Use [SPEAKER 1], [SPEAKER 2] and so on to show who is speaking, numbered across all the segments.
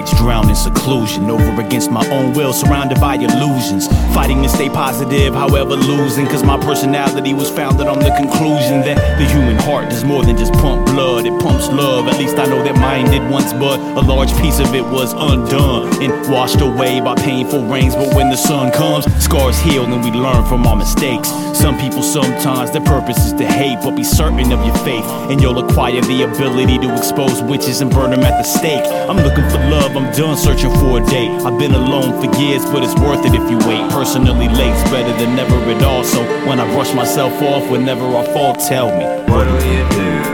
[SPEAKER 1] nights drowned in seclusion, over against my own will, surrounded by illusions, fighting to stay positive, however losing, cause my personality was founded on the conclusion that the human heart does more than just pump blood, it pumps love. At least I know that mine did once, but a large piece of it was undone and washed away by painful rains. But when the sun comes, scars heal and we learn from our mistakes. Some people, sometimes their purpose is to hate, but be certain of your faith and you'll acquire the ability to expose witches and burn them at the stake. I'm looking for love, I'm done searching for a date. I've been alone for years, but it's worth it if you wait. Personally late's better than never at all, so when I brush myself off whenever I fall, tell me,
[SPEAKER 2] what will you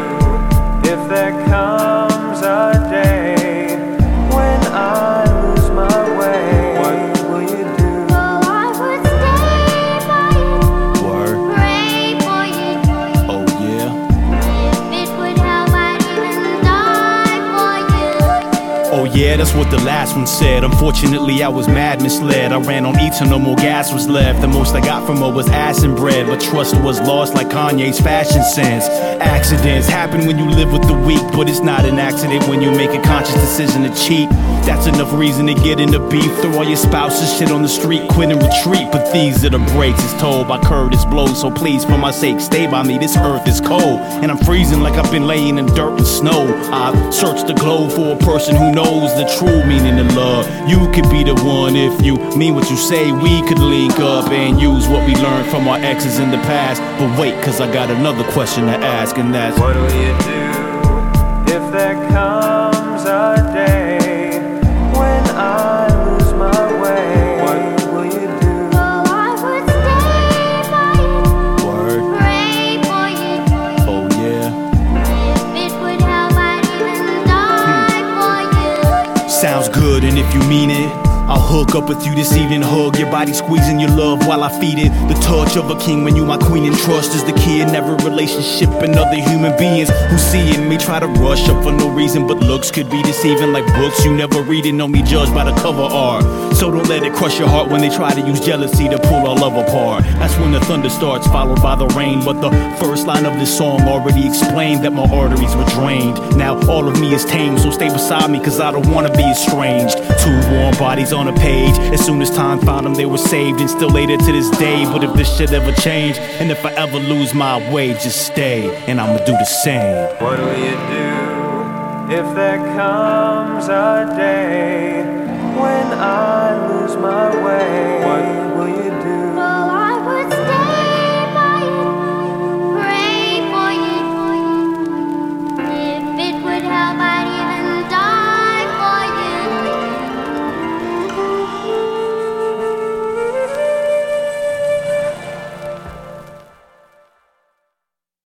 [SPEAKER 2] do if there comes a day when I lose my way? What will you do?
[SPEAKER 3] Oh, I would stay by you.
[SPEAKER 1] Word.
[SPEAKER 3] Pray for you.
[SPEAKER 1] Oh yeah.
[SPEAKER 3] If it would help, I'd even die for you.
[SPEAKER 1] Oh yeah, that's what the last one said. Unfortunately, I was mad misled. I ran on E till no more gas was left. The most I got from her was ass and bread, but trust was lost like Kanye's fashion sense. Accidents happen when you live with the weak, but it's not an accident when you make a conscious decision to cheat. That's enough reason to get into beef. Throw all your spouses shit on the street, quit and retreat. But these are the breaks, it's told by Curtis Blow. So please, for my sake, stay by me. This earth is cold, and I'm freezing like I've been laying in dirt and snow. I've searched the globe for a person who knows the true meaning of love. You could be the one if you mean what you say. We could link up and use what we learned from our exes in the past. But wait, cause I got another question to ask, and that's,
[SPEAKER 2] what will you do if there comes a day when I lose my way? What will you do?
[SPEAKER 3] Oh, I would stay by you.
[SPEAKER 1] word.
[SPEAKER 3] Pray for you.
[SPEAKER 1] Oh yeah.
[SPEAKER 3] If it would help, I'd even die for you.
[SPEAKER 1] Sounds good, and if you mean it, I'll hook up with you this evening, hug your body, squeezing your love while I feed it. The touch of a king when you my queen, and trust is the key in every relationship. And other human beings who see in me try to rush up for no reason, but looks could be deceiving like books you never read and only judged by the cover art. So don't let it crush your heart when they try to use jealousy to pull our love apart. That's when the thunder starts, followed by the rain. But the first line of this song already explained that my arteries were drained. Now all of me is tame, so stay beside me, cause I don't wanna be estranged. Two warm bodies on a page. As soon as time found them, they were saved, and still later to this day. But if this shit ever change, and if I ever lose my way, just stay, and I'ma do the same.
[SPEAKER 2] What will you do if there comes a day when I lose my way? What will you